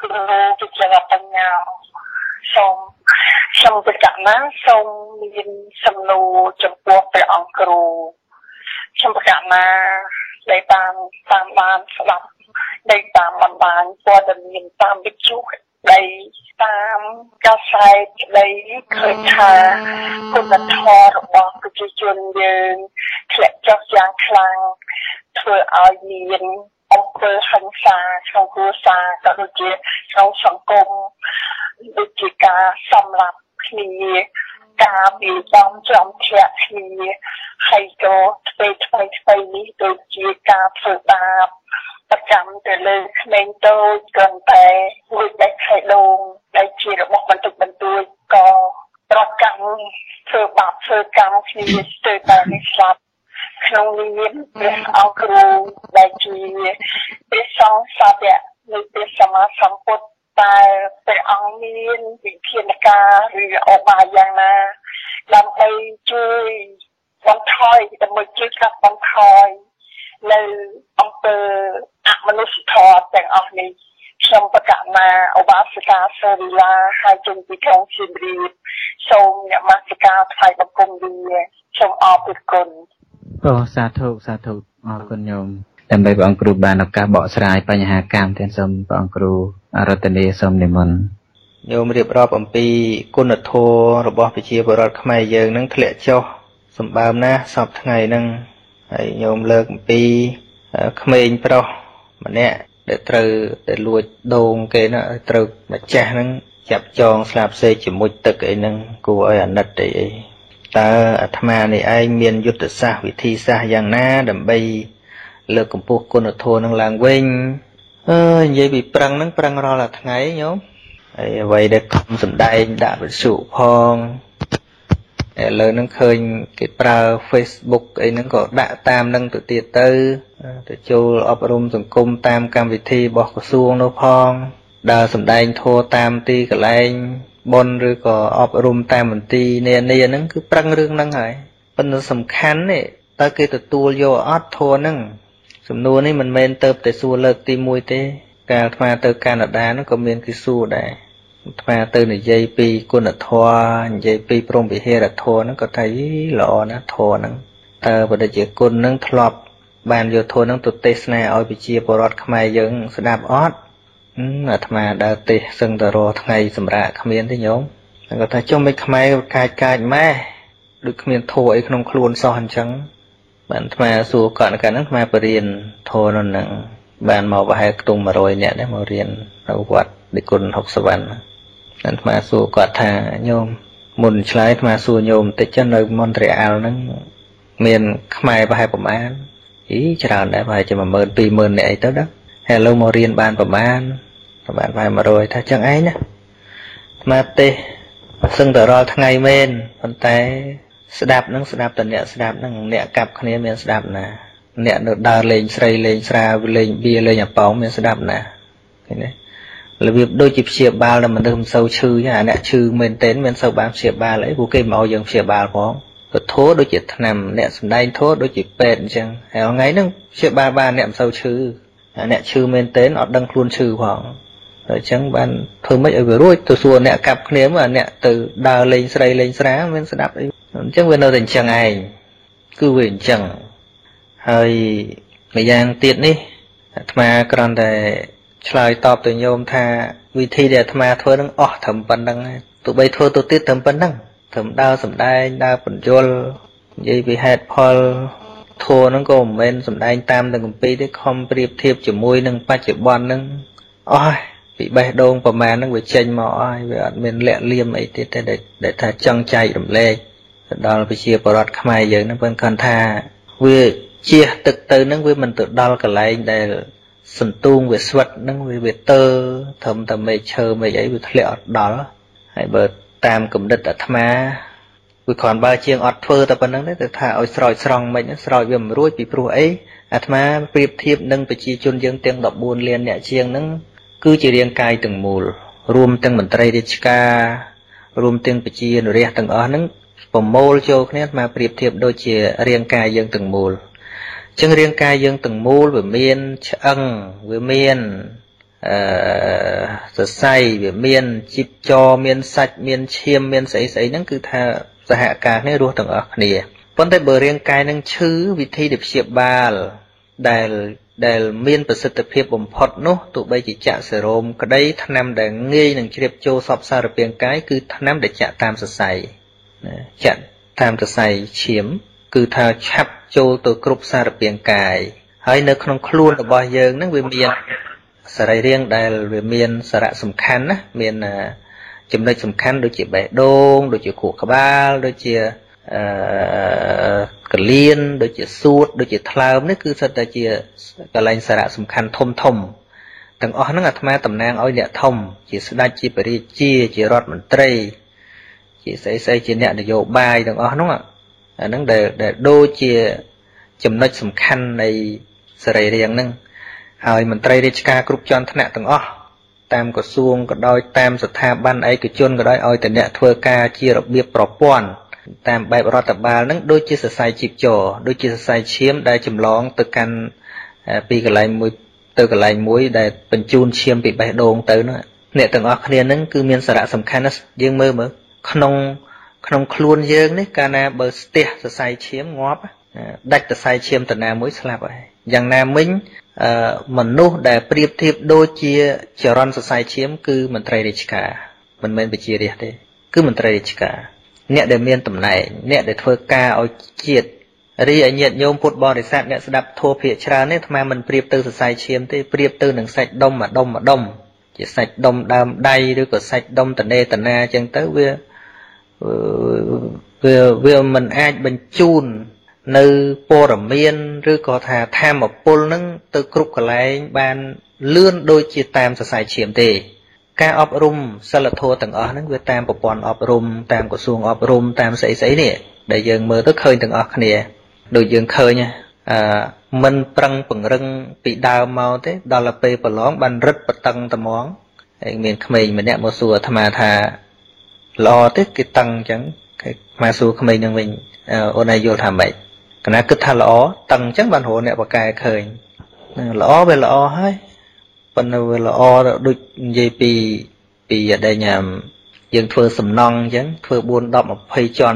ពីចលបញ្ញាសូមប្រកាសណាសូមមានសំណួរចំពោះព្រះអង្គគ្រូសូមប្រកាសណាដែលតាមបានស្ដាប់ដែលតាមបណ្ដាញព័ត៌មានតាមវិទ្យុដែលតាមកាសែតដែលឃើញថាគុណធម៌របស់ប្រជាជនយើងធ្លាក់ចុះយ៉ាងខ្លាំងធ្វើឲ្យមានអំពើហិង្សាក្នុងគ្រួសារក៏ដូចជាក្នុងសង្គមដូចជាការសម្លាប់គ្នាការវាយដំចំធាក់គ្នាហើយក៏ថ្មីនេះដូចជាការធ្វើបាបប្រចាំទៅលើក្មេងតូចគ្រាន់តែលួចដាច់ខែដូងដែលជារបស់បន្តិចបន្តួចក៏ប្រកាន់ធ្វើបាបធ្វើកម្មគ្នាស្ទើរតែនេះស្លាប់ក្នុងនាមព្រះអង្គគ្រូដែលជាព្រះសង្ឃសាវកនៃព្រះសម្មាសម្ពុទ្ធតែព្រះអង្គមានវិធានការឬឧបាយយ៉ាងណាដើម្បីជួយបន្ថយដើម្បីជួយកាត់បន្ថយនៅអំពើអមនុស្សធម៌ទាំងអស់នេះខ្ញុំប្រកាសណាឧបាសិកាសូរីឡាហើយជុំពីក្រុងសៀមរាបសូមនមស្ការថ្វាយបង្គំលាសូមអរគុណសាធុអរគុណញោមដើម្បីព្រះអង្គគ្រូបានឱកាសបកស្រាយបញ្ហាកម្មទាំងសូមព្រះអង្គគ្រូរតនាសូមនិមន្តញោមរៀបរាប់អំពីគុណធម៌របស់ប្រជាពលរដ្ឋខ្មែរយើងនឹងធ្លាក់ចុះសម្បើមណាស់សពថ្ងៃហ្នឹងហើយញោមលើកអំពីក្មេងប្រុសម្នាក់ដែលត្រូវតែលួចដូងគេណាត្រូវម្ចាស់ហ្នឹងចាប់ចងស្លាប់សេកជាមួយទឹកអីហ្នឹងគួរឲ្យអាណិតអីតើអាត្មានេះឯងមានយុទ្ធសាស្ត្រវិធីសាស្ត្រយ៉ាងណាដើម្បីលើកកម្ពស់គុណធម៌នឹងឡើងវិញនិយាយពីប្រឹងហ្នឹងប្រឹងរាល់ថ្ងៃញោមហើយអ្វីដែលខំសម្ដែងដាក់វិទ្យុផងឥឡូវហ្នឹងឃើញគេប្រើ Facebook អីហ្នឹងក៏ដាក់តាមហ្នឹងទៅទៀតទៅចូលអប់រំសង្គមតាមកម្មវិធីរបស់ក្រសួងនោះផងដើរសម្ដែងធម៌តាមទីកន្លែងបុណ្យឬក៏អប់រំតាមមន្ទីរនានាហ្នឹងគឺប្រឹងរឿងហ្នឹងហើយប៉ុន្តែសំខាន់នេះតើគេទទួលយកអត់ធម៌ហ្នឹងសំណួរនេះមិនមែនទៅតែសួរលើកទី1ទេកាលអាត្មាទៅកាណាដាហ្នឹងក៏មានគេសួរដែរអាត្មាទៅនិយាយពីគុណធម៌និយាយពីព្រហ្មវិហារធម៌ហ្នឹងក៏ថាល្អណាស់ធម៌ហ្នឹងតើបដិជាគុណហ្នឹងធ្លាប់បានយកធម៌ហ្នឹងទៅទេសនាឲ្យប្រជាពលរដ្ឋខ្មែរយើងស្ដាប់អត់អាត្មាដើរទេសឹងទៅរកថ្ងៃសម្រាប់គ្មានទេញោមគាត់ថាចុះមិនខ្មែរកាចម៉ែដូចគ្មានធម៌អីក្នុងខ្លួនសោះអញ្ចឹងបានអាត្មាសួរគាត់កាលហ្នឹងអាត្មាបរៀនធម៌នោះហ្នឹងបានមកប្រហែលខ្ទង់100នាក់ដែរមករៀននៅវត្តនិគុណ60វណ្ណអាត្មាសួរគាត់ថាញោមមុនឆ្លើយអាត្មាសួរញោមបន្តិចនៅមន្ត្រីអាល់ហ្នឹងមានខ្មែរប្រហែលប្រមាណច្រើនដែរប្រហែលជា12000 20000នាក់អីទៅដែរហើយឥឡូវមករៀនបានប្រមាណប្រហែល100ថាចឹងឯងណាអាត្មាទេសឹងតែរាល់ថ្ងៃមែនប៉ុន្តែស្ដាប់តែអ្នកស្ដាប់ហ្នឹងអ្នកកាប់គ្នាមានស្ដាប់ណាអ្នកនៅដើរលេងស្រីលេងស្រាលេងបៀលេងអាប៉ោងមានស្ដាប់ណាឃើញទេរបៀបដូចជាព្យាបាលតែមនុស្សមិនសូវឈឺអាអ្នកឈឺមែនទែនមិនសូវបានព្យាបាលអីព្រោះគេមកឲ្យយើងព្យាបាលផងក៏ធោះដូចជាថ្នាំអ្នកសំដែងធោះដូចជាពេទ្យអញ្ចឹងហើយថ្ងៃហ្នឹងព្យាបាលបានអ្នកមិនសូវឈឺអ្នកឈឺមែនទែនអត់ដឹងខ្លួនឈឺផងអញ្ចឹងបានធ្វើម៉េចឲ្យវារួចទៅសួរអ្នកកាប់គ្នាមកអ្នកទៅដើរលេងស្រីលេងស្រាមានស្ដាប់អីអញ្ចឹងវានៅតែអញ្ចឹងឯងគឺវាអញ្ចឹងហើយម្យ៉ាងទៀតនេះអាត្មាគ្រាន់តែឆ្លើយតបទៅញោមថាវិធីដែលអាត្មាធ្វើនឹងអស់ត្រឹមប៉ុណ្្នឹងទោះបីធ្វើទៅទៀតត្រឹមប៉ុណ្្នឹងត្រឹមដើរសម្ដែងដើរបញ្យលនិយាយពីហេតុផលធម៌ហ្នឹងក៏មិនមែនសម្ដែងតាមទាំងគម្ពីរទេខំប្រៀបធៀបជាមួយនឹងបច្ចុប្បន្នហ្នឹងអស់ពីបេះដូងប្រមាណហ្នឹងវាចេញមកអស់វាអត់មានលាក់លៀមអីទៀតទេដែលថាចង់ចែករំលែកទៅដល់ប្រជាពលរដ្ឋខ្មែរយើងហ្នឹងប៉ុន្តែគាត់ថាវាជះទឹកទៅហ្នឹងវាមិនទៅដល់កន្លែងដែលសន្ទូងវាស្វិតហ្នឹងវាទៅត្រឹមតែមេឃឈើមេឃអីវាធ្លាក់អត់ដល់ហើយបើតាមគំនិតអាត្មាវាគ្រាន់បើជាងអត់ធ្វើតែប៉ុណ្្នឹងទេតែថាឲ្យស្រោចស្រង់មិនស្រោចវាមិនរួចពីព្រោះអីអាត្មាប្រៀបធៀបនឹងប្រជាជនយើងទាំង14លានអ្នកជាងហ្នឹងគឺជារាងកាយទាំងមូលរួមទាំងមន្ត្រីរាជការរួមទាំងប្រជានុរាស្ត្រទាំងអស់ហ្នឹងប្រមូលចូលគ្នាអាត្មាប្រៀបធៀបដូចជារាងកាយយើងទាំងមូលអញ្ចឹងរាងកាយយើងទាំងមូលវាមានឆ្អឹងវាមានសរសៃវាមានជីបចរមានសាច់មានឈាមមានស្អីស្អីហ្នឹងគឺថាសហការគ្នារស់ទាំងអស់គ្នាប៉ុន្តែបើរាងកាយនឹងឈឺវិធីដែលព្យាបាលដែលមានប្រសិទ្ធភាពបំផុតនោះទោះបីជាចាក់សេរ៉ូមក្តីថ្នាំដែលងាយនឹងជ្រាបចូលសពសារពាង្គកាយគឺថ្នាំដែលចាក់តាមសរសៃចាក់តាមសរសៃឈាមគឺថាឆាប់ចូលទៅគ្រប់សារពាង្គកាយហើយនៅក្នុងខ្លួនរបស់យើងហ្នឹងវាមានសរីរាង្គដែលវាមានសារៈសំខាន់ណាមានចំណុចសំខាន់ដូចជាបេះដូងដូចជាខួរក្បាលដូចជាកលៀនដូចជាសួតដូចជាថ្លើមនេះគឺសិតតែជាកន្លែងសារៈសំខាន់ធំទាំងអស់ហ្នឹងអាត្មាតំណាងឲ្យអ្នកធំជាស្ដេចជាបរិជាជារដ្ឋមន្ត្រីជាស្អីជាអ្នកនយោបាយទាំងអស់ហ្នឹងអាហ្នឹងដែលដូចជាចំណុចសំខាន់នៃសរីរាង្គហ្នឹងហើយមន្ត្រីរាជការគ្រប់ជាន់ថ្នាក់ទាំងអស់តាមក្រសួងក៏ដោយតាមស្ថាប័នឯកជនក៏ដោយឲ្យតែអ្នកធ្វើការជារបៀបប្រព័ន្ធតាមបែបរដ្ឋបាលហ្នឹងដូចជាសរសៃជីបចរដូចជាសរសៃឈាមដែលចម្លងទៅកាន់ពីកន្លែងមួយទៅកន្លែងមួយដែលបញ្ជូនឈាមពីបេះដូងទៅហ្នឹងអ្នកទាំងអស់គ្នាហ្នឹងគឺមានសារៈសំខាន់ណាស់យើងមើលក្នុងខ្លួនយើងនេះកាលណាបើស្ទះសរសៃឈាមងាប់ដាច់សរសៃឈាមតាណាមួយស្លាប់ហើយយ៉ាងណាមិញមនុស្សដែលប្រៀបធៀបដូចជាចរន្តសរសៃឈាមគឺមន្ត្រីរាជការមិនមែនប្រជារាស្ត្រទេគឺមន្ត្រីរាជការអ្នកដែលមានតំណែងអ្នកដែលធ្វើការឲ្យជាតិរីឯញាតិញោមពុទ្ធបរិស័ទអ្នកស្ដាប់ធម៌ភាគច្រើននេះអាត្មាមិនប្រៀបទៅសរសៃឈាមទេប្រៀបទៅនឹងសាច់ដុំម្ដុំជាសាច់ដុំដើមដៃឬក៏សាច់ដុំតនេតនាអញ្ចឹងទៅវាមិនអាចបញ្ជូននៅព័ត៌មានឬក៏ថាធម្មពលនឹងទៅគ្រប់កន្លែងបានលឿនដូចជាតាមសរសៃឈាមទេការអប់រំសិលធម៌ទាំងអស់ហ្នឹងវាតាមប្រព័ន្ធអប់រំតាមក្រសួងអប់រំតាមស្អីនេះដែលយើងមើលទៅឃើញទាំងអស់គ្នាដូចយើងឃើញមិនប្រឹងពង្រឹងពីដើមមកទេដល់ទៅពេលប្រឡងបានរឹតបតឹងត្មងហើយមានក្មេងម្នាក់មកសួរអាត្មាថាល្អទេគេតឹងអញ្ចឹងគេមកសួរក្មេងនឹងវិញអូនឯងយល់ថាម៉េចគណៈគិតថាល្អតឹងអញ្ចឹងបានរកអ្នកបកកែឃើញល្អវាល្អហើយប៉ុន្តែវាល្អដូចនិយាយពីដែលញ៉ាំយើងធ្វើសំណង់អញ្ចឹងធ្វើ4 10 20ជាន់